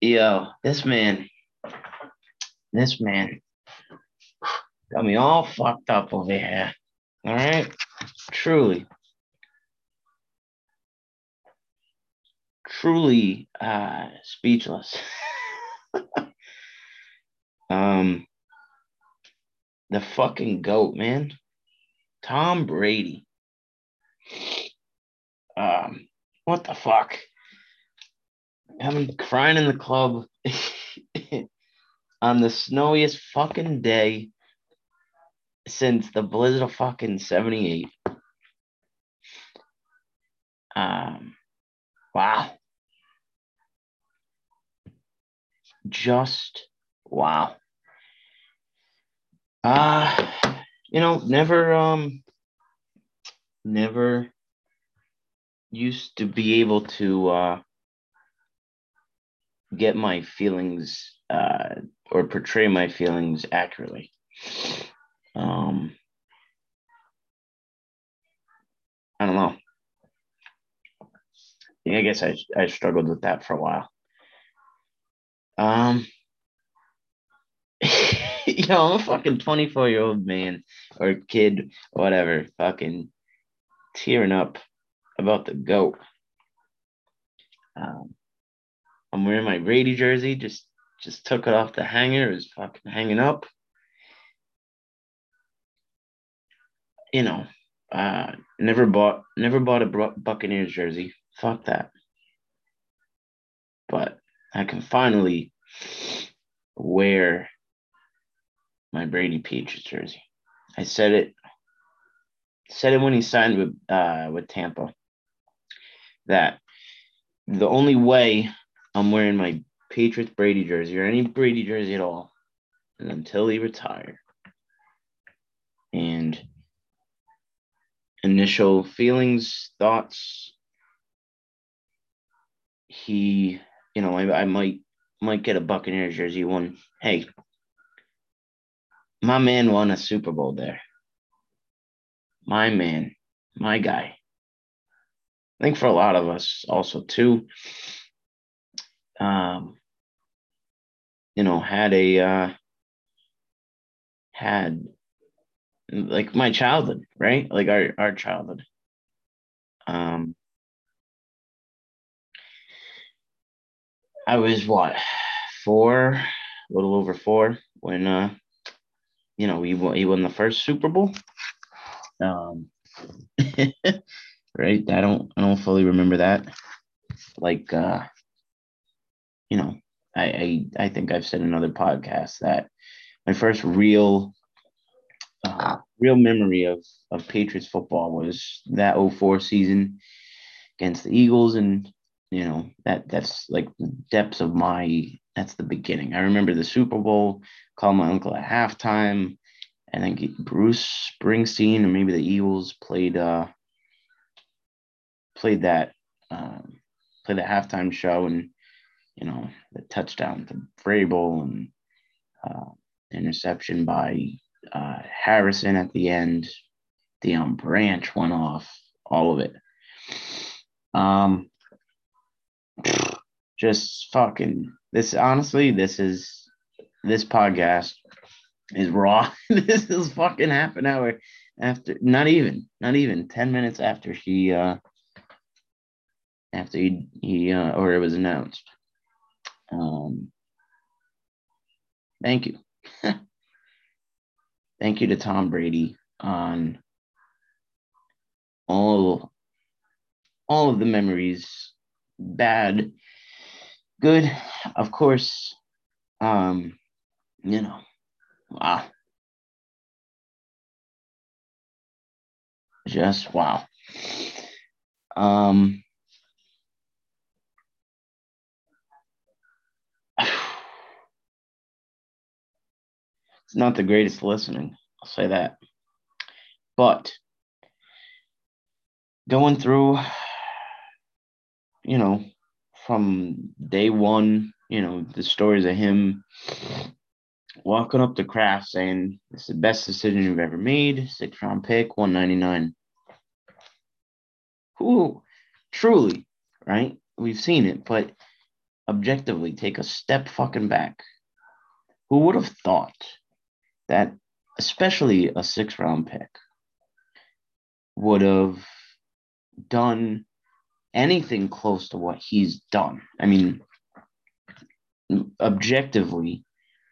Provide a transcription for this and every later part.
Yo, this man got me all fucked up over here. All right, truly, truly, speechless. Um, the fucking goat, man, Tom Brady. What the fuck? I've been crying in the club on the snowiest fucking day since the blizzard of fucking '78. Um, wow, just wow. Uh, never used to be able to get my feelings or portray my feelings accurately. Um, I don't know. I guess I struggled with that for a while. Um, I'm a fucking 24-year-old man or kid, whatever, fucking tearing up about the goat. Um, I'm wearing my Brady jersey, just took it off the hanger, it was fucking hanging up. You know, never bought a Buccaneers jersey. Fuck that. But I can finally wear my Brady Patriots jersey. I said it when he signed with Tampa that the only way I'm wearing my Patriots Brady jersey or any Brady jersey at all is until he retire. And initial feelings, thoughts, he, I might get a Buccaneers jersey one. Hey, my man won a Super Bowl there. My man, my guy. I think for a lot of us also too, um, had a had like my childhood, right? Like our childhood. Um, I was what, four, a little over four when he won the first Super Bowl. Um, right? I don't fully remember that. Like you know, I think I've said in other podcasts that my first real memory of Patriots football was that '04 season against the Eagles, and that's like the depths of my that's the beginning. I remember the Super Bowl, called my uncle at halftime. I think Bruce Springsteen or maybe the Eagles played that um, played the halftime show, and the touchdown to Vrabel and uh, interception by Harrison at the end. Deion Branch went off, all of it. Um, just fucking this. Honestly, this podcast is raw. This is fucking half an hour after, not even 10 minutes after he or it was announced. Um, thank you, thank you to Tom Brady on all all of the memories, bad, good, of course. Um, wow, just wow. Um, it's not the greatest listening, I'll say that. But going through, you know, from day one, the stories of him walking up to Kraft saying, "This is the best decision you've ever made. 6th round pick, 199." Who truly, right? We've seen it, but objectively take a step fucking back. Who would have thought that, especially a 6th round pick, would have done anything close to what he's done? I mean, objectively,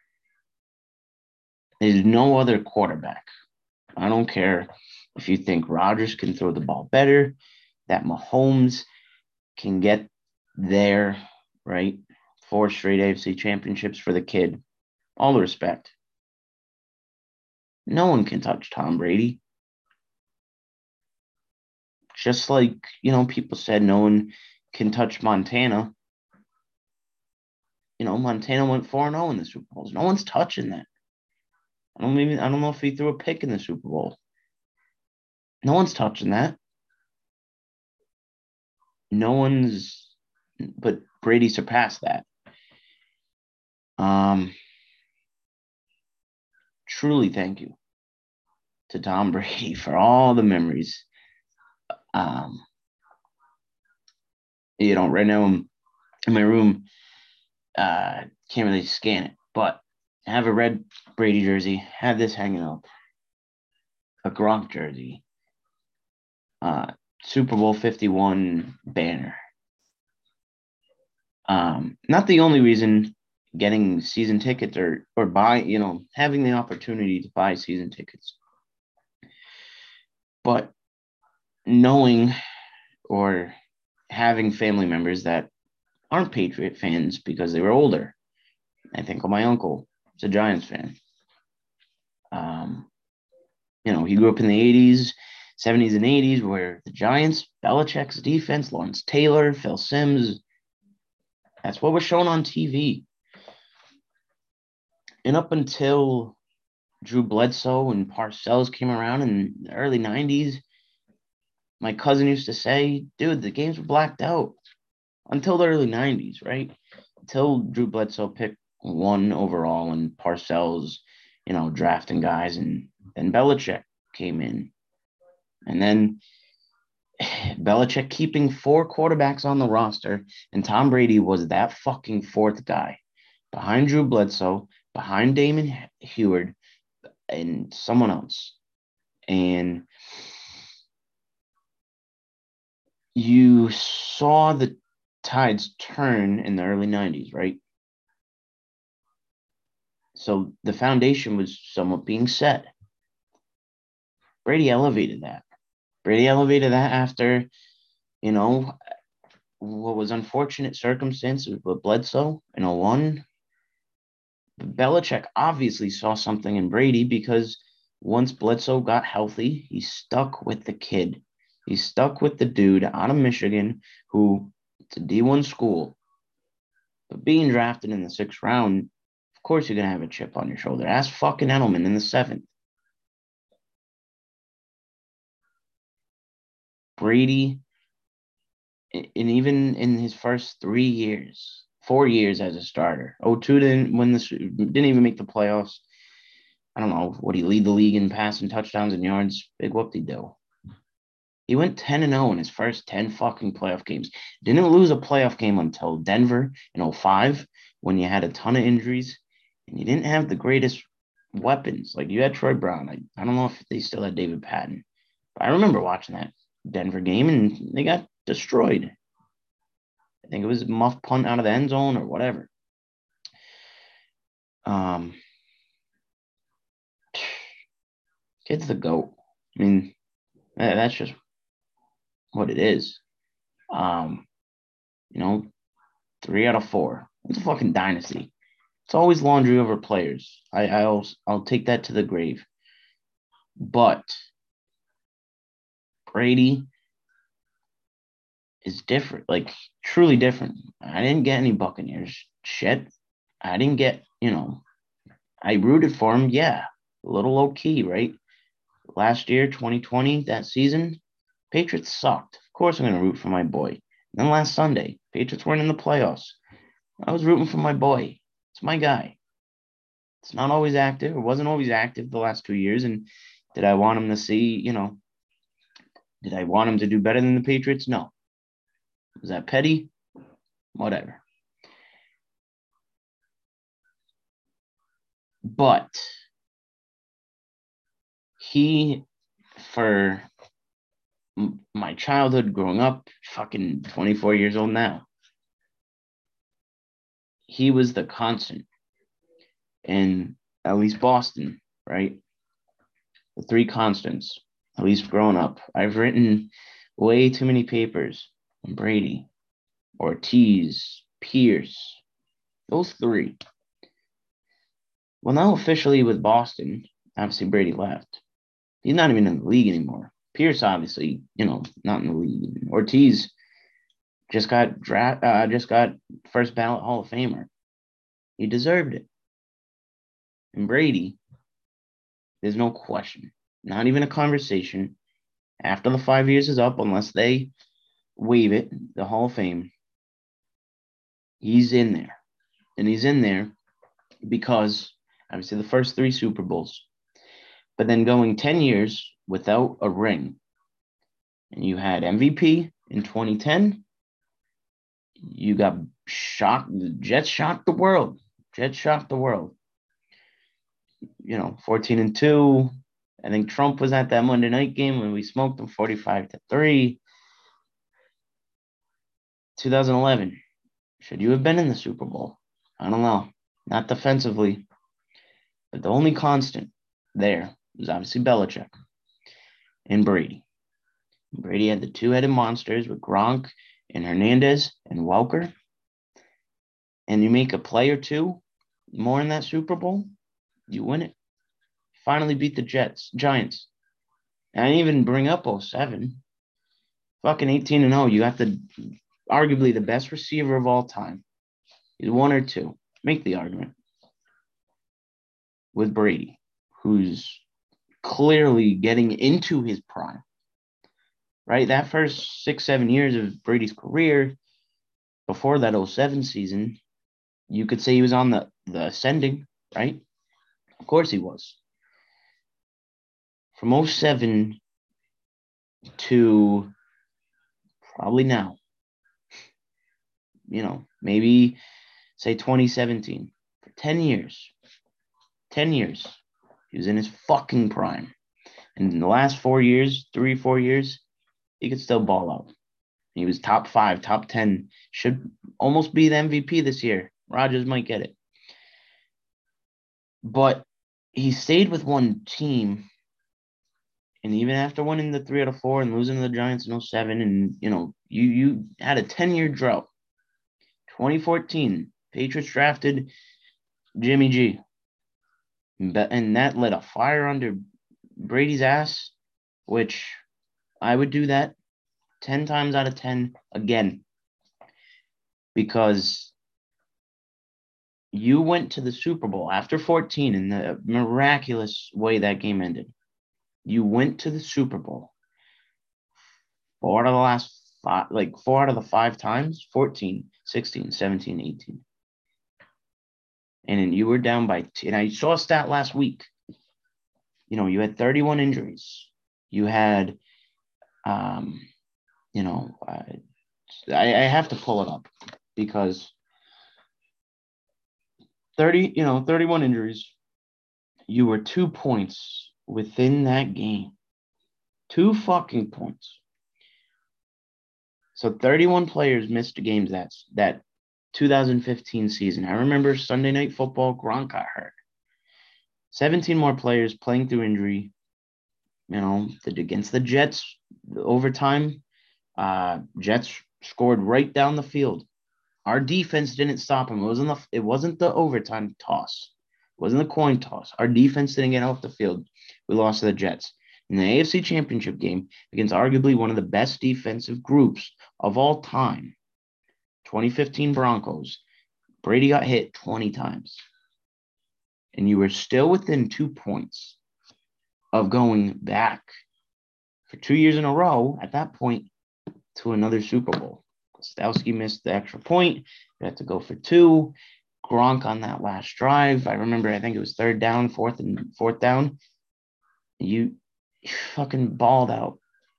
there's no other quarterback. I don't care if you think Rodgers can throw the ball better, that Mahomes can get there, right? 4 straight AFC championships for the kid. All the respect. No one can touch Tom Brady. Just like, people said no one can touch Montana. Montana went 4-0 in the Super Bowls. No one's touching that. I don't know if he threw a pick in the Super Bowl. No one's touching that. But Brady surpassed that. Truly thank you to Tom Brady for all the memories. Right now I'm in my room, can't really scan it, but I have a red Brady jersey, have this hanging up, a Gronk jersey, Super Bowl 51 banner. Not the only reason getting season tickets or buy, having the opportunity to buy season tickets, but knowing or having family members that aren't Patriot fans because they were older. I think of my uncle, he's a Giants fan. He grew up in the 80s, 70s, and 80s where the Giants, Belichick's defense, Lawrence Taylor, Phil Simms, that's what was shown on TV. And up until Drew Bledsoe and Parcells came around in the early 90s, my cousin used to say, dude, the games were blacked out until the early 90s, right? Until Drew Bledsoe picked 1 overall and Parcells, drafting guys, and then Belichick came in. And then Belichick keeping 4 quarterbacks on the roster, and Tom Brady was that fucking 4th guy behind Drew Bledsoe, behind Damon Huard, and someone else. And you saw the tides turn in the early 90s, right? So the foundation was somewhat being set. Brady elevated that. After, what was unfortunate circumstances with Bledsoe in 01. Belichick obviously saw something in Brady because once Bledsoe got healthy, he stuck with the kid. He stuck with the dude out of Michigan who, it's a D1 school, but being drafted in the 6th round, of course you're going to have a chip on your shoulder. Ask fucking Edelman in the 7th. Brady, and even in his first 4 years as a starter, 02 didn't even make the playoffs. I don't know, would he lead the league in passing touchdowns and yards? Big whoop-de-do. He went 10-0 in his first 10 fucking playoff games. Didn't lose a playoff game until Denver in 05 when you had a ton of injuries and you didn't have the greatest weapons. Like you had Troy Brown. I don't know if they still had David Patton, but I remember watching that Denver game and they got destroyed. I think it was a muff punt out of the end zone or whatever. Kid's the GOAT. I mean, that's just what it is. 3 out of 4. It's a fucking dynasty. It's always laundry over players. I'll take that to the grave. But Brady is different, like truly different. I didn't get any Buccaneers shit. I didn't get, I rooted for him. Yeah, a little low key, right? Last year, 2020, that season, Patriots sucked. Of course, I'm going to root for my boy. And then last Sunday, Patriots weren't in the playoffs. I was rooting for my boy. It's my guy. It's not always active. It wasn't always active the last 2 years. And did I want him to see, did I want him to do better than the Patriots? No. Was that petty? Whatever. But he, for my childhood growing up, fucking 24 years old now, he was the constant in at least Boston, right? The three constants, at least growing up. I've written way too many papers on Brady, Ortiz, Pierce, those three. Well, now officially with Boston, obviously Brady left. He's not even in the league anymore. Pierce, obviously, not in the league. Ortiz just got first ballot Hall of Famer. He deserved it. And Brady, there's no question, not even a conversation. After the 5 years is up, unless they waive it, the Hall of Fame, he's in there. And he's in there because obviously the first three Super Bowls, but then going 10 years without a ring. And you had MVP in 2010. You got shocked. The Jets shocked the world. 14-2. I think Trump was at that Monday night game when we smoked them 45-3. 2011. Should you have been in the Super Bowl? I don't know. Not defensively. But the only constant there was obviously Belichick and Brady. Brady had the two-headed monsters with Gronk and Hernandez and Welker. And you make a play or two more in that Super Bowl, you win it. Finally beat the Giants. And I didn't even bring up 07. Fucking 18-0. You got arguably the best receiver of all time. He's one or two. Make the argument. With Brady, who's clearly getting into his prime. Right? That first 6-7 years of Brady's career, before that 07 season, you could say he was on the ascending, right? Of course he was. From 07 to probably now, maybe say 2017, for 10 years. 10 years. He was in his fucking prime. And in the last 4 years, 3-4 years, he could still ball out. He was top 5, top 10, should almost be the MVP this year. Rodgers might get it. But he stayed with one team. And even after winning the 3 out of 4 and losing to the Giants in 07, and, you had a 10-year drought. 2014, Patriots drafted Jimmy G. And that lit a fire under Brady's ass, which I would do that 10 times out of 10 again. Because you went to the Super Bowl after 14 in the miraculous way that game ended. You went to the Super Bowl 4 out of the 5 times, 14, 16, 17, 18. And you were down by, and I saw a stat last week. You had 31 injuries. You had, I have to pull it up because 31 injuries. You were 2 points within that game. 2 fucking points. So 31 players missed games that 2015 season. I remember Sunday Night Football, Gronk got hurt. 17 more players playing through injury. Against the Jets, the overtime, Jets scored right down the field. Our defense didn't stop them. It wasn't the overtime toss. It wasn't the coin toss. Our defense didn't get off the field. We lost to the Jets. In the AFC Championship game against arguably one of the best defensive groups of all time, 2015 Broncos, Brady got hit 20 times. And you were still within 2 points of going back for 2 years in a row at that point to another Super Bowl. Kostowski missed the extra point. You had to go for 2. Gronk on that last drive. I remember, I think it was fourth down. You fucking balled out.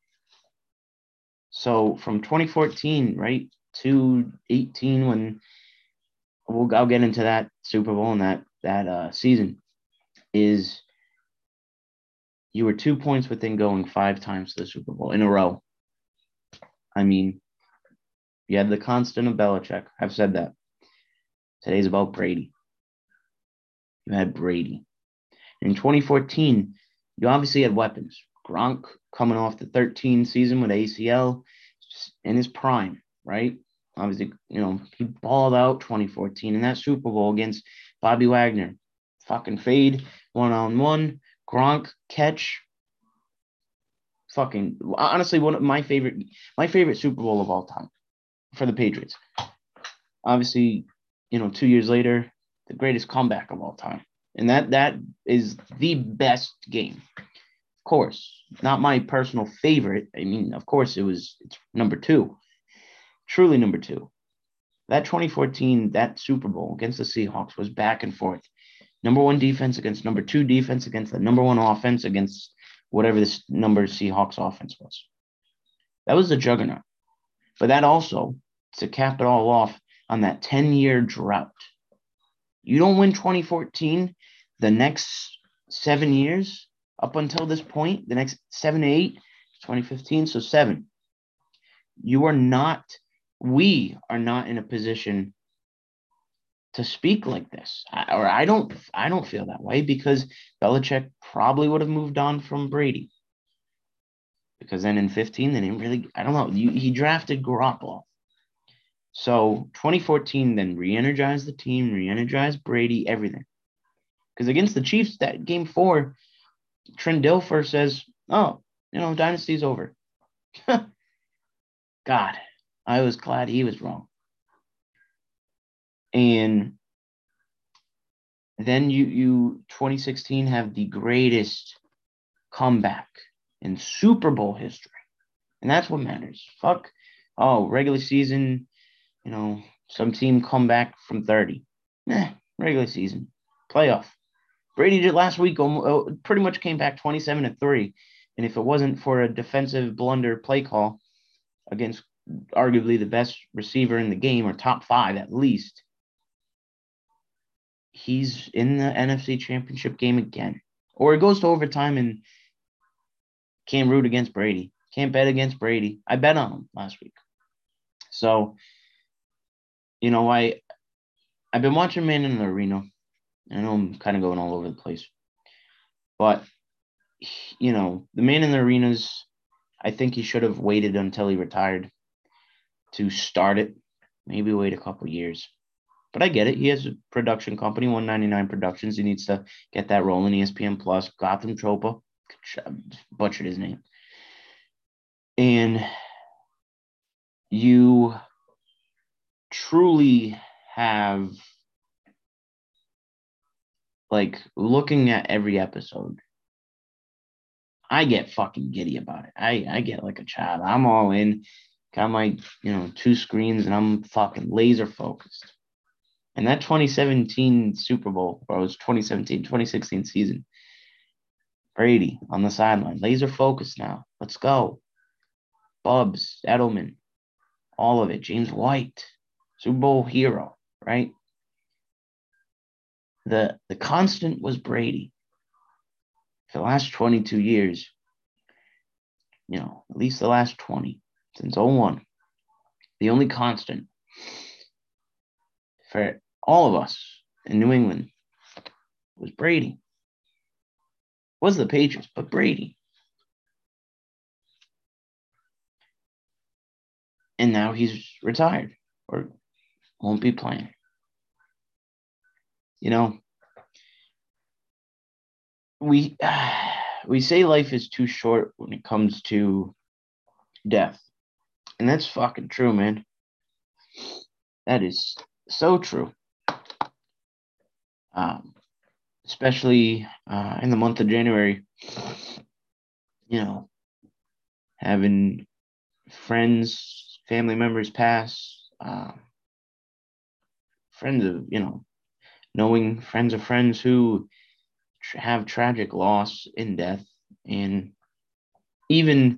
So from 2014, right, to 18, when I'll get into that Super Bowl and that season. is you were 2 points within going 5 times to the Super Bowl in a row. I mean, you had the constant of Belichick. I've said that. Today's about Brady. You had Brady. In 2014, you obviously had weapons. Gronk coming off the 13 season with ACL in his prime, right? Obviously, he balled out 2014 in that Super Bowl against Bobby Wagner. Fucking fade, one-on-one, Gronk catch. Fucking honestly, one of my favorite Super Bowl of all time for the Patriots. Obviously, 2 years later, the greatest comeback of all time. And that is the best game. Of course, not my personal favorite. I mean, of course, it's number 2. Truly number 2. That 2014, that Super Bowl against the Seahawks was back and forth. Number 1 defense against number 2 defense against the number 1 offense against whatever this number Seahawks offense was. That was a juggernaut. But that also, to cap it all off, on that 10-year drought. You don't win 2014, the next 7 years, up until this point, the next 7 to 8, 2015, so 7. We are not in a position to speak like this. I don't feel that way because Belichick probably would have moved on from Brady. Because then in 15, they didn't really, I don't know, he drafted Garoppolo. So 2014 then re-energized the team, re-energized Brady, everything. Because against the Chiefs, that game 4, Trent Dilfer says, oh, dynasty's over. God, I was glad he was wrong. And then you 2016 have the greatest comeback in Super Bowl history. And that's what matters. Fuck, regular season, some team come back from 30. Regular season. Playoff. Brady did last week, pretty much came back 27-3. And if it wasn't for a defensive blunder play call against arguably the best receiver in the game, or top 5 at least, he's in the NFC Championship game again. Or it goes to overtime and can't root against Brady. Can't bet against Brady. I bet on him last week. So, I've been watching Man in the Arena. I know I'm kind of going all over the place. But, the Man in the Arenas, I think he should have waited until he retired to start it. Maybe wait a couple years. But I get it. He has a production company, 199 Productions. He needs to get that rolling. ESPN Plus, Gotham Tropa. Butchered his name. And you truly have, looking at every episode, I get fucking giddy about it. I get like a child. I'm all in. Got my, 2 screens, and I'm fucking laser focused. And that 2017 Super Bowl, or it was 2016 season, Brady on the sideline, laser focused now. Let's go. Bubs, Edelman, all of it. James White, Super Bowl hero, right? The constant was Brady. For the last 22 years, at least the last 20, since 01, the only constant for all of us in New England was Brady. Was the Patriots, but Brady. And now he's retired or won't be playing. We say life is too short when it comes to death. And that's fucking true, man. That is so true. Especially in the month of January, having friends, family members pass, friends of, knowing friends of friends who have tragic loss in death, and even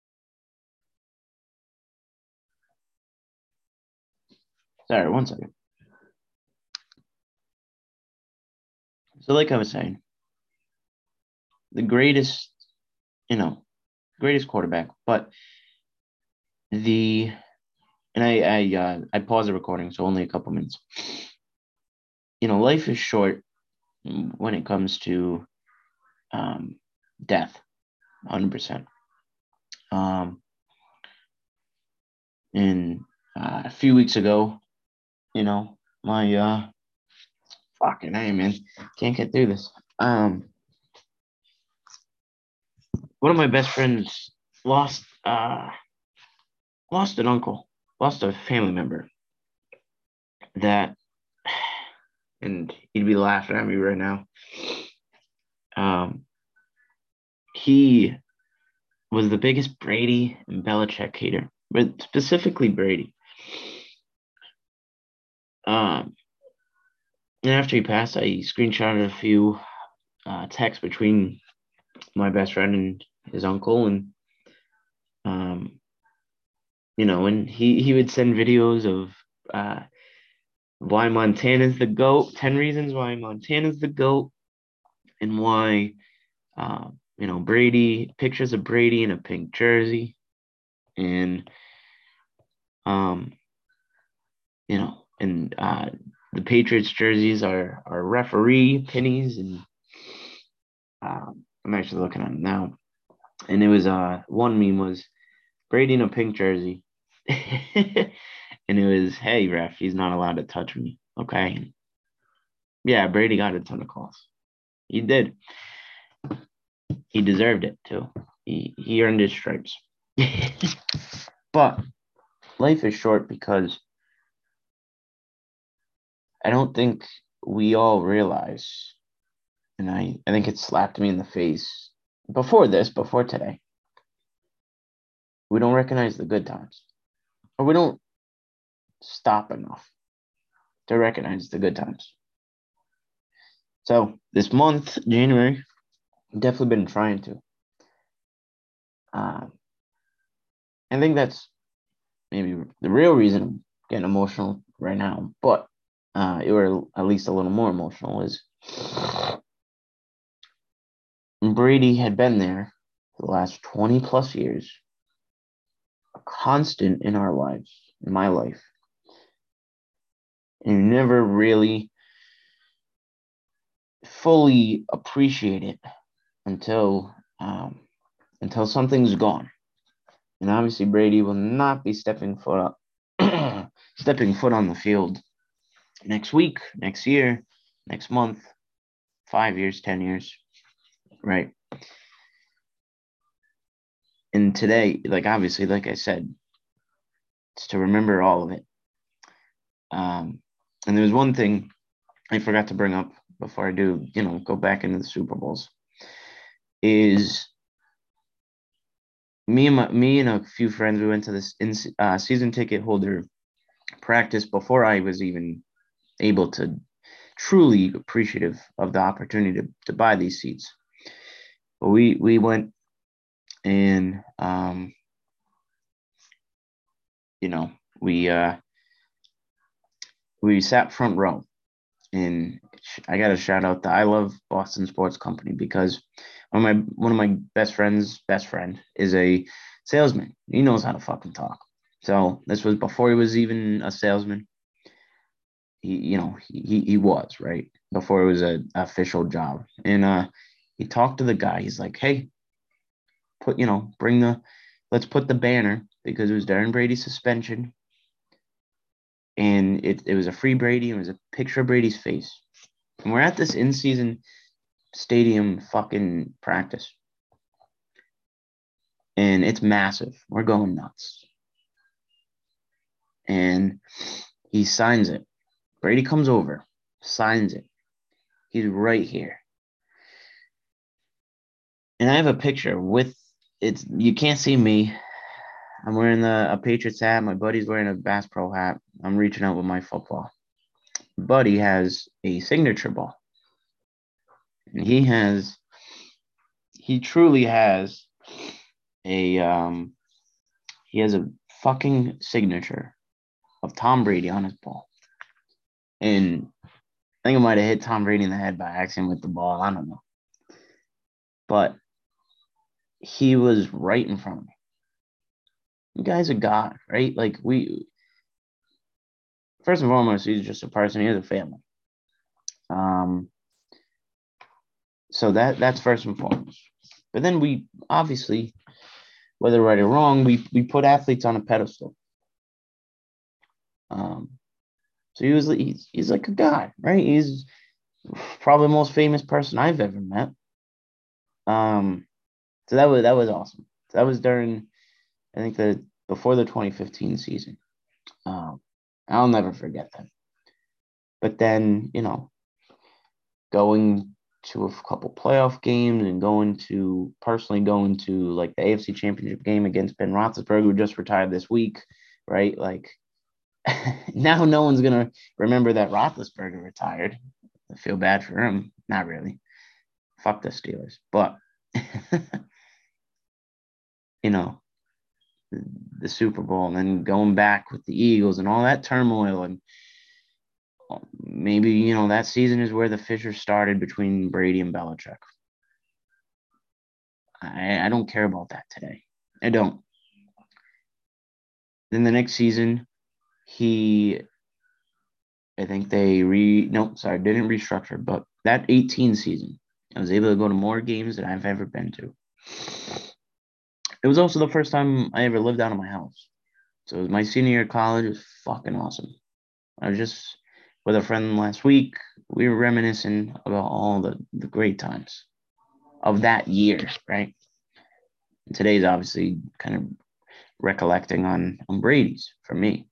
sorry, one second. So like I was saying, the greatest, greatest quarterback, but the and I paused the recording, so only a couple minutes. Life is short when it comes to death, 100%. And a few weeks ago, my fucking hey man, can't get through this. One of my best friends lost lost an uncle, lost a family member that, and he'd be laughing at me right now. He was the biggest Brady and Belichick hater, but specifically Brady. And after he passed, I screenshotted a few texts between my best friend and his uncle, and and he would send videos of why Montana's the GOAT, 10 reasons why Montana's the GOAT, and why Brady, pictures of Brady in a pink jersey, and and the Patriots jerseys are referee pennies, and I'm actually looking at them now, and it was one meme was Brady in a pink jersey, and it was, hey ref, he's not allowed to touch me, okay? Yeah, Brady got a ton of calls. He did. He deserved it too. He earned his stripes. But life is short because I don't think we all realize, and I think it slapped me in the face before today. We don't recognize the good times, or we don't stop enough to recognize the good times. So this month, January, definitely been trying to. I think that's maybe the real reason I'm getting emotional right now, but it were at least a little more emotional is Brady had been there for the last 20 plus years, a constant in our lives, in my life. And you never really fully appreciate it until something's gone. And obviously Brady will not be stepping foot on the field next week, next year, next month, 5 years, 10 years, right? And today, like obviously, like I said, it's to remember all of it. And there was one thing I forgot to bring up before I do, go back into the Super Bowls, is me and a few friends, we went to this season ticket holder practice before I was even able to truly appreciative of the opportunity to buy these seats. But we went and we sat front row, and I got to shout out the I Love Boston Sports Company, because one of my best friend is a salesman. He knows how to fucking talk. So this was before he was even a salesman. He was, right, before it was an official job, and he talked to the guy. He's like, hey, let's put the banner, because it was during Brady's suspension, and it was a free Brady. It was a picture of Brady's face, and we're at this in-season stadium fucking practice, and it's massive. We're going nuts, and he signs it. Brady comes over, signs it. He's right here, and I have a picture with it's. You can't see me. I'm wearing a Patriots hat. My buddy's wearing a Bass Pro hat. I'm reaching out with my football. Buddy has a signature ball, and he truly has he has a fucking signature of Tom Brady on his ball. And think I might have hit Tom Brady in the head by accident with the ball. I don't know. But he was right in front of me. The guy's a god, right? Like first and foremost, he's just a person. He has a family. Um, so that's first and foremost. But then we obviously, whether right or wrong, we put athletes on a pedestal. Um, so he's like a god, right? He's probably the most famous person I've ever met. Um, so that was awesome. So that was during I think the before the 2015 season. Um, I'll never forget that. But then going to a couple playoff games and personally going to like the AFC Championship game against Ben Roethlisberger, who just retired this week, right? Like now, no one's gonna remember that Roethlisberger retired. I feel bad for him. Not really. Fuck the Steelers, but you know the Super Bowl and then going back with the Eagles and all that turmoil and maybe that season is where the fissure started between Brady and Belichick. I don't care about that today. I don't. Then the next season, he, I think they no, sorry, didn't restructure, but that 18 season, I was able to go to more games than I've ever been to. It was also the first time I ever lived out of my house. So it was my senior year of college. It was fucking awesome. I was just with a friend last week. We were reminiscing about all the great times of that year, right? And today's obviously kind of recollecting on Brady's for me.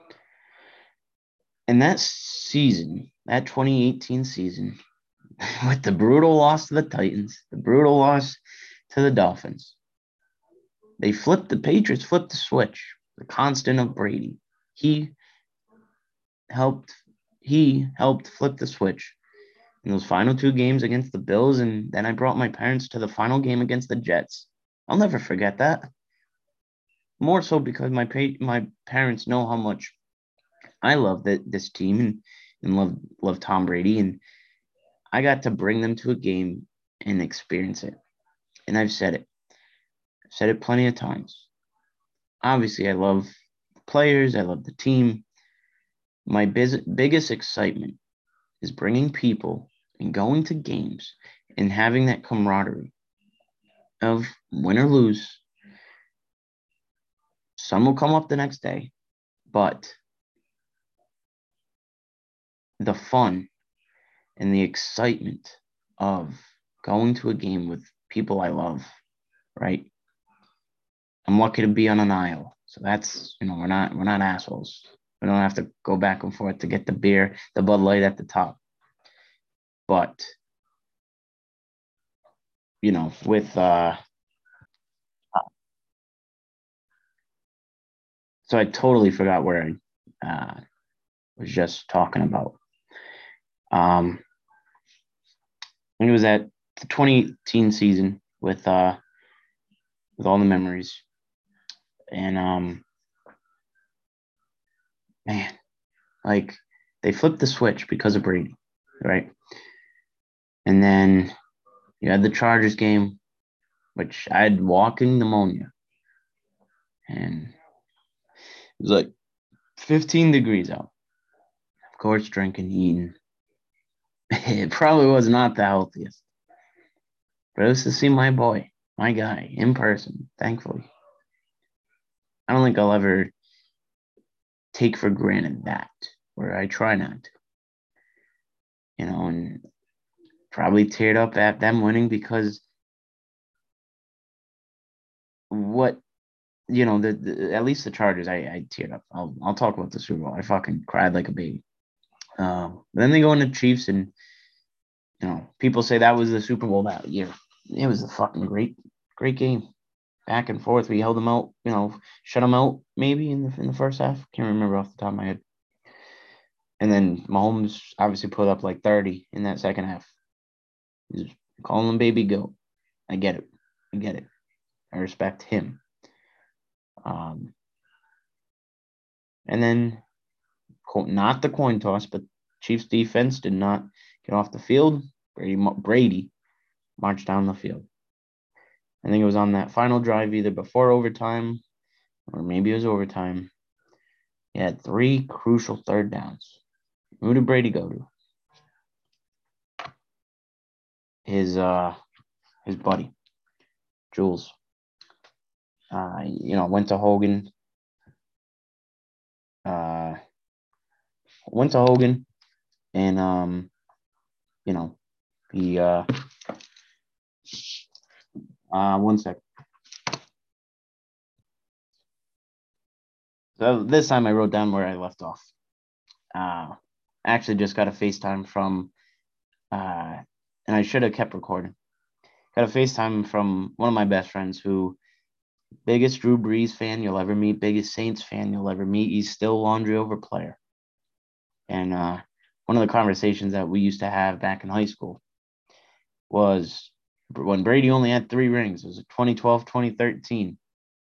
And that season, that 2018 season, with the brutal loss to the Titans, the brutal loss to the Dolphins, the Patriots flipped the switch, the constant of Brady. He helped he helped flip the switch in those final two games against the Bills, and then I brought my parents to the final game against the Jets. I'll never forget that. More so because my parents know how much I love this team and love Tom Brady, and I got to bring them to a game and experience it. And I've said it plenty of times. Obviously, I love the players, I love the team. My biggest excitement is bringing people and going to games and having that camaraderie of win or lose. Sun will come up the next day, but the fun and the excitement of going to a game with people I love, right? I'm lucky to be on an aisle. So that's, we're not assholes. We don't have to go back and forth to get the beer, the Bud Light at the top. But, with so I totally forgot where I was just talking about. Um it was at the 2018 season with all the memories. And man, like they flipped the switch because of Brady, right? And then you had the Chargers game, which I had walking pneumonia, and it was like 15 degrees out. Of course, drinking, eating. It probably was not the healthiest, but it was to see my boy, my guy, in person. Thankfully, I don't think I'll ever take for granted that, or I try not to, and probably teared up at them winning because what at least the Chargers, I teared up. I'll talk about the Super Bowl. I fucking cried like a baby. Then they go into Chiefs, and people say that was the Super Bowl that year. It was a fucking great game, back and forth. We held them out, shut them out maybe in the first half. Can't remember off the top of my head. And then Mahomes obviously put up like 30 in that second half. He's calling him baby goat. I get it. I get it. I respect him. And then not the coin toss, but Chiefs defense did not get off the field. Brady marched down the field. I think it was on that final drive, either before overtime or maybe it was overtime. He had 3 crucial third downs. Who did Brady go to? His buddy, Jules. Went to Hogan. And he one sec. So this time I wrote down where I left off. Actually just got a FaceTime from and I should have kept recording. Got a FaceTime from one of my best friends who biggest Drew Brees fan you'll ever meet, biggest Saints fan you'll ever meet. He's still laundry over player. And one of the conversations that we used to have back in high school was when Brady only had 3 rings. It was 2012, 2013.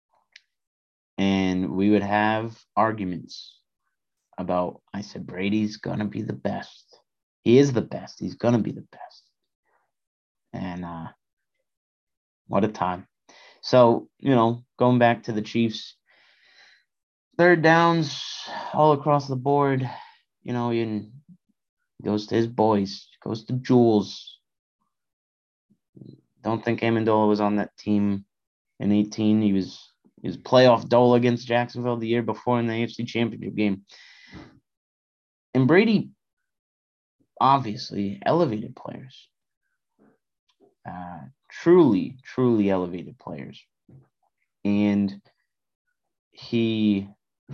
And we would have arguments about, I said, Brady's going to be the best. He is the best. He's going to be the best. And what a time. So, going back to the Chiefs, third downs all across the board, he goes to his boys, goes to Jules. Don't think Amendola was on that team in 18. He was playoff Dola against Jacksonville the year before in the AFC Championship game. And Brady obviously elevated players. Truly, truly elevated players. And he,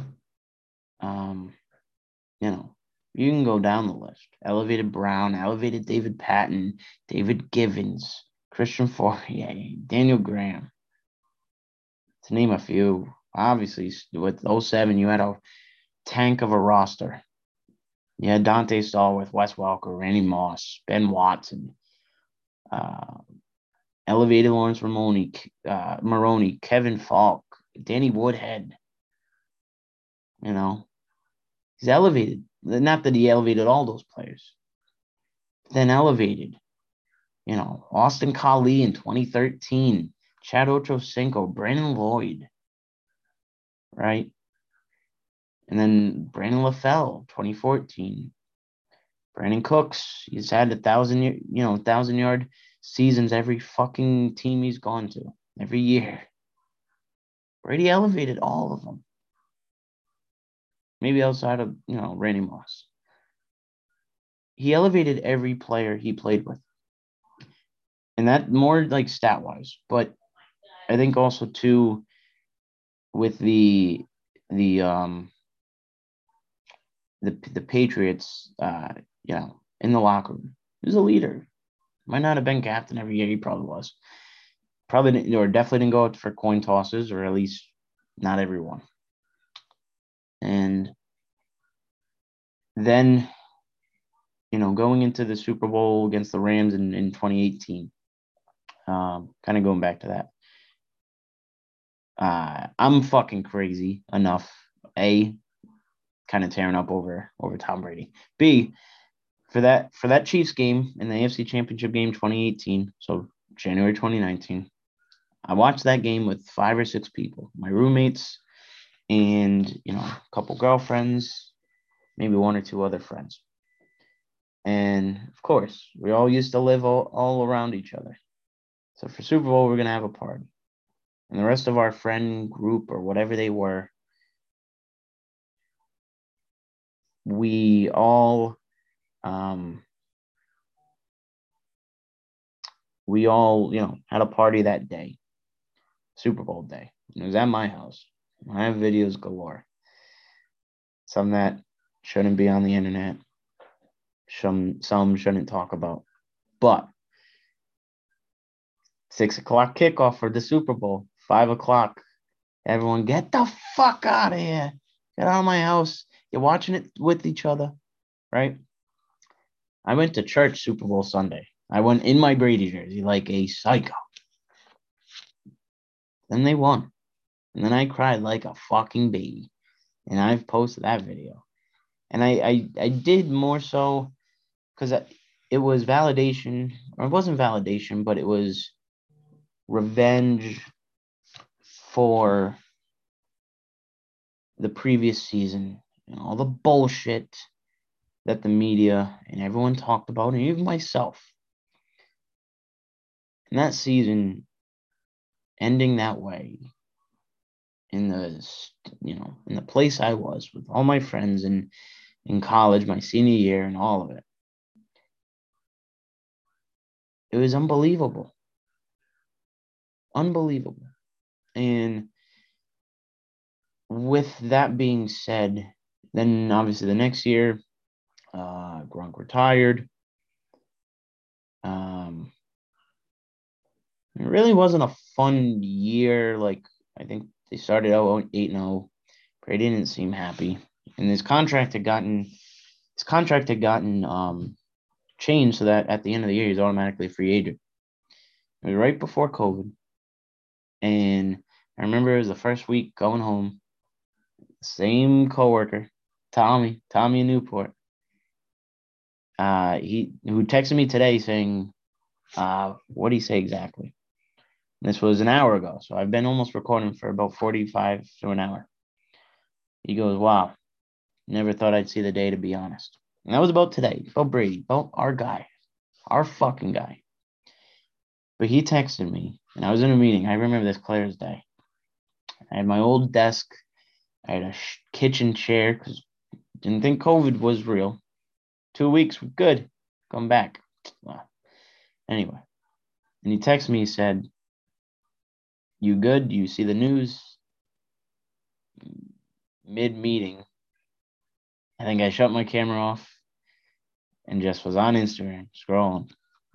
you can go down the list. Elevated Brown, elevated David Patton, David Givens, Christian Fourier, Daniel Graham, to name a few. Obviously, with 07, you had a tank of a roster. You had Dante Stallworth, Wes Welker, Randy Moss, Ben Watson, elevated Lawrence Maroney, Kevin Falk, Danny Woodhead. He's elevated. Not that he elevated all those players. Then elevated, Austin Collie in 2013, Chad Ochocinco, Brandon Lloyd, right? And then Brandon LaFell, 2014. Brandon Cooks, he's had 1,000-yard seasons every fucking team he's gone to, every year. Brady elevated all of them. Maybe outside of, Randy Moss. He elevated every player he played with. And that more like stat-wise. But I think also, too, with the Patriots, in the locker room. He was a leader. Might not have been captain every year. He probably was. Probably didn't, or definitely didn't go out for coin tosses, or at least not everyone. And then, going into the Super Bowl against the Rams in 2018, kind of going back to that. I'm fucking crazy enough. A, kind of tearing up over Tom Brady. B, for that Chiefs game in the AFC Championship game 2018, so January 2019, I watched that game with 5 or 6 people, my roommates and, a couple girlfriends, maybe 1 or 2 other friends. And, of course, we all used to live all around each other. So for Super Bowl, we're going to have a party. And the rest of our friend group or whatever they were, we all had a party that day, Super Bowl day. It was at my house. I have videos galore. Some that shouldn't be on the internet. Some shouldn't talk about. But 6 o'clock kickoff for the Super Bowl, 5 o'clock. Everyone get the fuck out of here. Get out of my house. You're watching it with each other, right? I went to church Super Bowl Sunday. I went in my Brady jersey like a psycho. Then they won. And then I cried like a fucking baby. And I've posted that video. And I did more so because it was validation, or it wasn't validation, but it was revenge for the previous season. All the bullshit that the media and everyone talked about, and even myself. And that season ending that way in the place I was with all my friends and in college, my senior year, and all of it. It was unbelievable. Unbelievable. And with that being said, then obviously the next year, Gronk retired. It really wasn't a fun year. Like, I think they started out 8-0. Brady didn't seem happy. And his contract had gotten changed so that at the end of the year he's automatically a free agent. It was right before COVID. And I remember it was the first week going home. Same coworker, Tommy in Newport. He who texted me today saying, what did he say exactly? This was an hour ago, so I've been almost recording for about 45 to an hour. He goes, "Wow, never thought I'd see the day, to be honest." And that was about today, about Brady, about our guy, our fucking guy. But he texted me, and I was in a meeting. I remember this clear as day. I had my old desk. I had a kitchen chair because didn't think COVID was real. 2 weeks, good. Come back. Well, anyway. And he texted me, he said, "You good? Do you see the news?" Mid-meeting, I think I shut my camera off and just was on Instagram scrolling.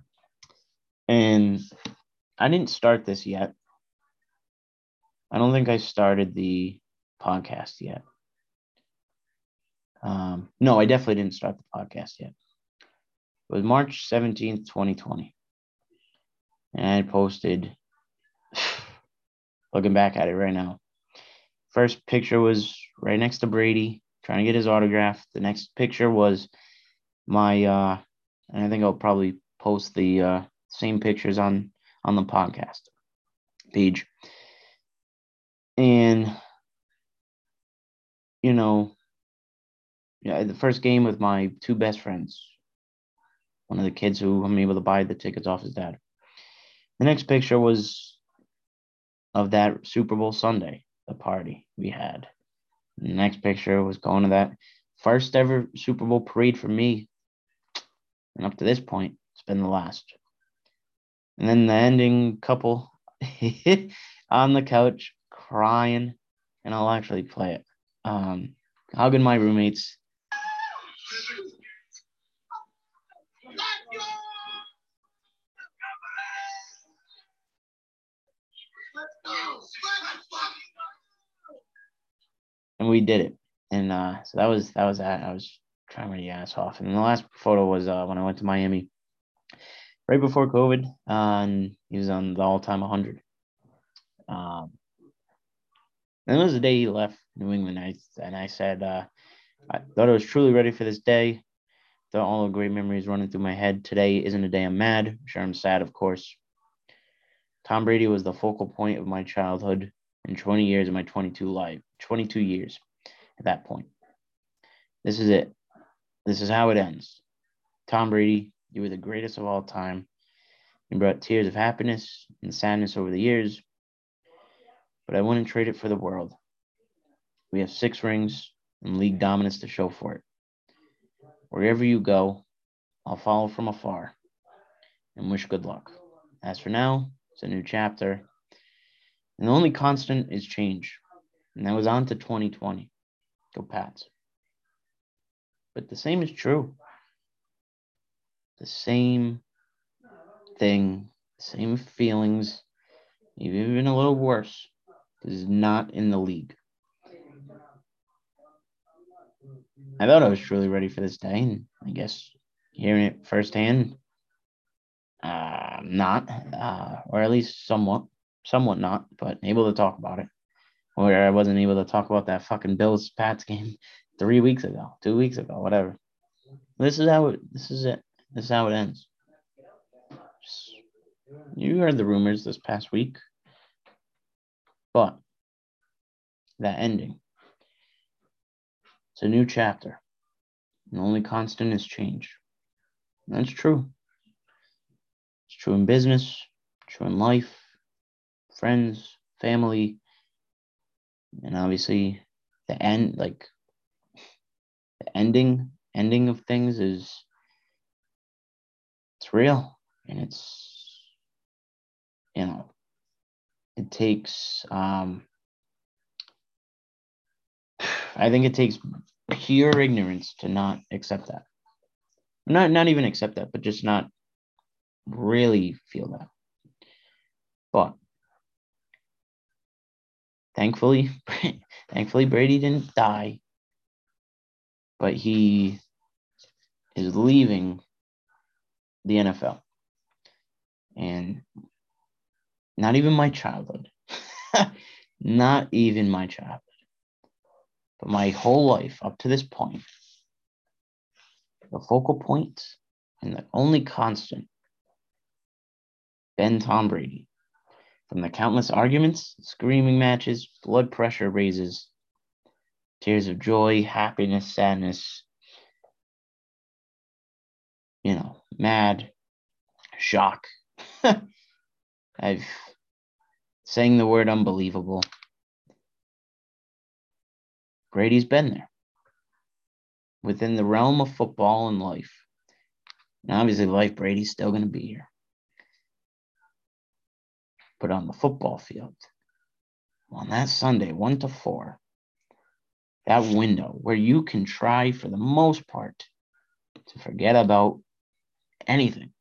And I didn't start this yet. I don't think I started the podcast yet. No, I definitely didn't start the podcast yet. It was March 17th, 2020. And I posted, looking back at it right now, first picture was right next to Brady, trying to get his autograph. The next picture was my, and I think I'll probably post the same pictures on the podcast page. And, the first game with my two best friends, one of the kids who I'm able to buy the tickets off his dad. The next picture was of that Super Bowl Sunday, the party we had. And the next picture was going to that first ever Super Bowl parade for me. And up to this point, it's been the last. And then the ending couple on the couch crying, and I'll actually play it. Hugging my roommates. And we did it. And so that was that. I was trying my ass off. And the last photo was when I went to Miami right before COVID, and he was on the all-time 100. And it was the day he left New England. I said, I thought I was truly ready for this day. Thought all the great memories running through my head. Today isn't a day I'm mad. I'm sure I'm sad, of course. Tom Brady was the focal point of my childhood and 20 years of my 22 years at that point. This is it. This is how it ends. Tom Brady, you were the greatest of all time. You brought tears of happiness and sadness over the years, but I wouldn't trade it for the world. We have 6 rings and league dominance to show for it. Wherever you go, I'll follow from afar and wish good luck. As for now, it's a new chapter, and the only constant is change. And that was on to 2020. Go Pats. But the same is true. The same thing, same feelings, even a little worse, is not in the league. I thought I was truly ready for this day, and I guess hearing it firsthand, not, or at least somewhat not, but able to talk about it. Where I wasn't able to talk about that fucking Bills Pats game 3 weeks ago, 2 weeks ago, whatever. This is how it. This is it. This is how it ends. You heard the rumors this past week, but that ending. It's a new chapter. The only constant is change. And that's true. It's true in business, true in life, friends, family, and obviously the end, like the ending of things it's real, and it's, it takes I think it takes pure ignorance to not accept that. Not even accept that, but just not really feel that. But thankfully Brady didn't die, but he is leaving the NFL. And not even my childhood. Not even my childhood. But my whole life up to this point, the focal point and the only constant, been Tom Brady. From the countless arguments, screaming matches, blood pressure raises, tears of joy, happiness, sadness, mad, shock. I've saying the word unbelievable. Brady's been there. Within the realm of football and life. And obviously, life, Brady's still going to be here. But on the football field, on that Sunday, 1-4, that window where you can try for the most part to forget about anything,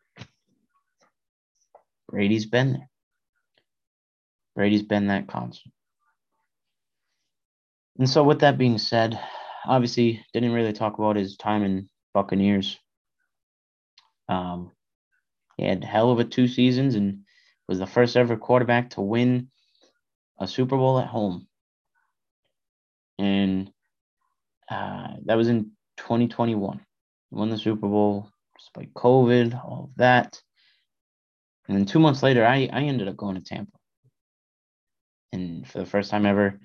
Brady's been there. Brady's been that constant. And so with that being said, obviously didn't really talk about his time in Buccaneers. He had hell of a 2 seasons and was the first ever quarterback to win a Super Bowl at home. And that was in 2021. He won the Super Bowl despite COVID, all of that. And then 2 months later, I ended up going to Tampa. And for the first time ever,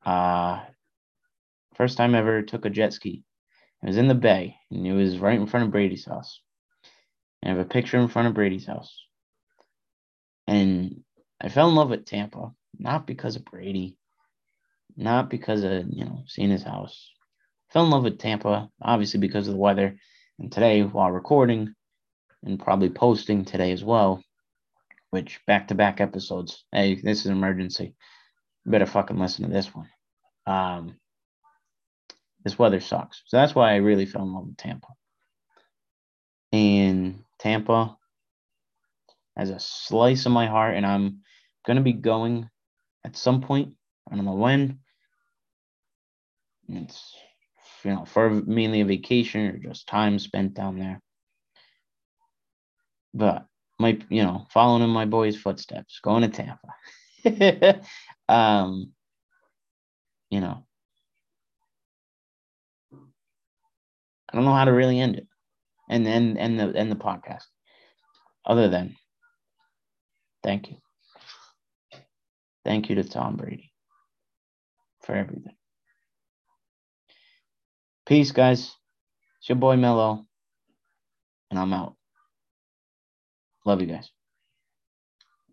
took a jet ski. It was in the Bay, and it was right in front of Brady's house. And I have a picture in front of Brady's house. And I fell in love with Tampa, not because of Brady, not because of, seeing his house. I fell in love with Tampa, obviously because of the weather. And today, while recording, and probably posting today as well, which back-to-back episodes. Hey, this is an emergency. You better fucking listen to this one. This weather sucks. So that's why I really fell in love with Tampa. And Tampa has a slice of my heart, and I'm going to be going at some point. I don't know when. It's, for mainly a vacation or just time spent down there. But, following in my boy's footsteps, going to Tampa. I don't know how to really end it and the podcast other than thank you. Thank you to Tom Brady for everything. Peace, guys. It's your boy Mello, and I'm out. Love you guys.